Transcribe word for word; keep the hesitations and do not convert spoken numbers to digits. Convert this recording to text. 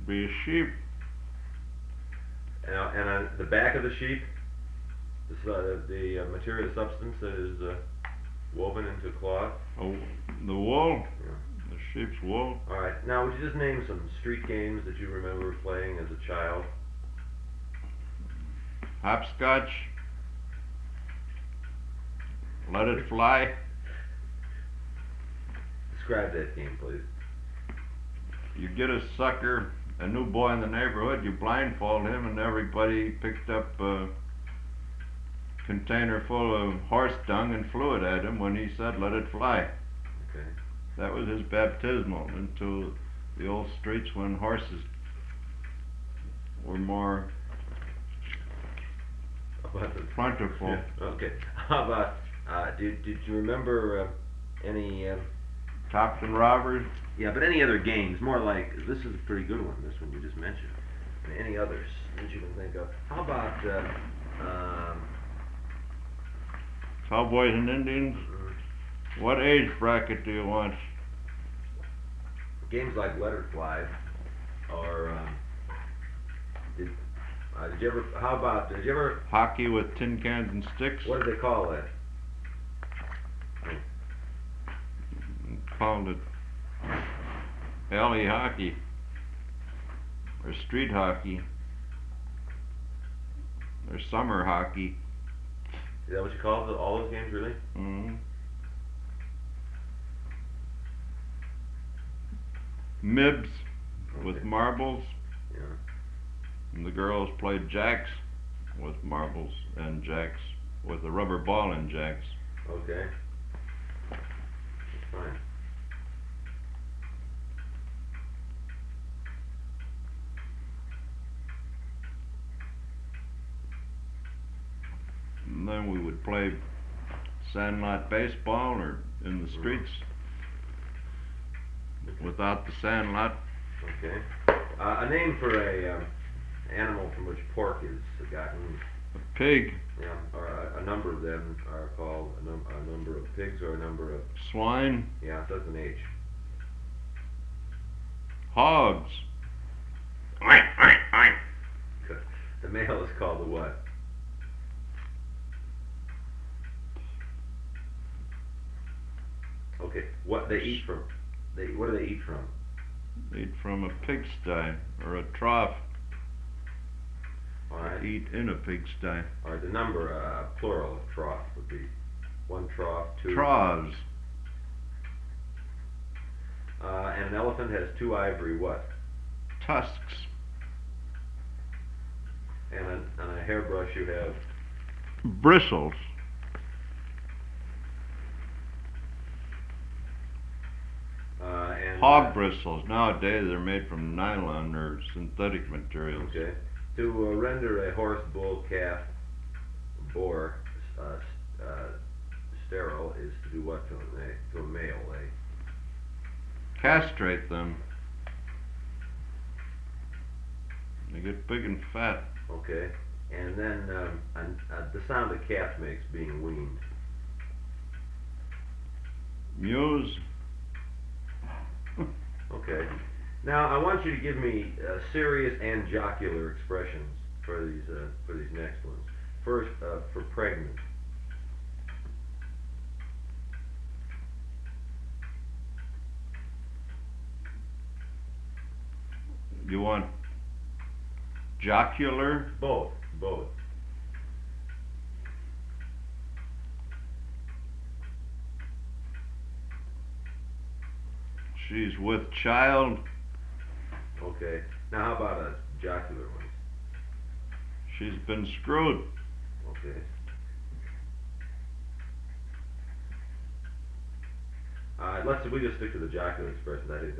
be a sheep. And, uh, and on the back of the sheep, the, uh, the uh, material, the substance that is uh, woven into cloth. Oh, the wool. Yeah. The sheep's wool. All right. Now, would you just name some street games that you remember playing as a child? Hopscotch. Let it fly. Describe that game, please. You get a sucker, a new boy in the neighborhood, you blindfold him, and everybody picked up a container full of horse dung and flew it at him when he said, let it fly. Okay. That was his baptismal into the old streets when horses were more About the, plentiful. yeah, okay. How about, uh, did, did you remember uh, any, uh, Cops and robbers? yeah, but any other games, more like, this is a pretty good one, this one you just mentioned. I mean, any others that you can think of? How about, uh, um, Cowboys and Indians? mm, What age bracket do you want? games like Let It Fly, or, um, did, uh, did you ever, how about, did you ever, Hockey with tin cans and sticks? what did they call that? Called it alley hockey or street hockey or summer hockey. Is that what you call the, all those games, really? Mm-hmm. Mibs with Okay. marbles, Yeah. and the girls played jacks with marbles and jacks with a rubber ball in jacks. Okay. That's fine. And then we would play sandlot baseball or in the streets without the sandlot. Okay. Uh, a name for a um, animal from which pork is gotten. A pig, Yeah, or a, a number of them are called a, num a number of pigs, or a number of, swine, yeah, so that's an H. hogs. The male is called the what? Okay, what they eat from? They what do they eat from? Eat from a pigsty or a trough. All right. Eat in a pigsty. All right. The number, uh, plural of trough would be one trough, two. Troughs. Uh, and an elephant has two ivory what? Tusks. And on, on a hairbrush you have. Bristles. Uh, and, Hog uh, bristles. Nowadays they're made from nylon or synthetic materials. Okay. To uh, render a horse, bull, calf, boar uh, uh, sterile is to do what to a, to a male? A Castrate them. They get big and fat. okay. And then um, and, uh, the sound a calf makes being weaned. Mews. Okay. Now I want you to give me uh, serious and jocular expressions for these uh, for these next ones. First, uh, for pregnant. You want jocular? Both, both. She's with child. Okay. Now how about a jocular one? She's been screwed. Okay. Uh, let's we just stick to the jocular expressions. I think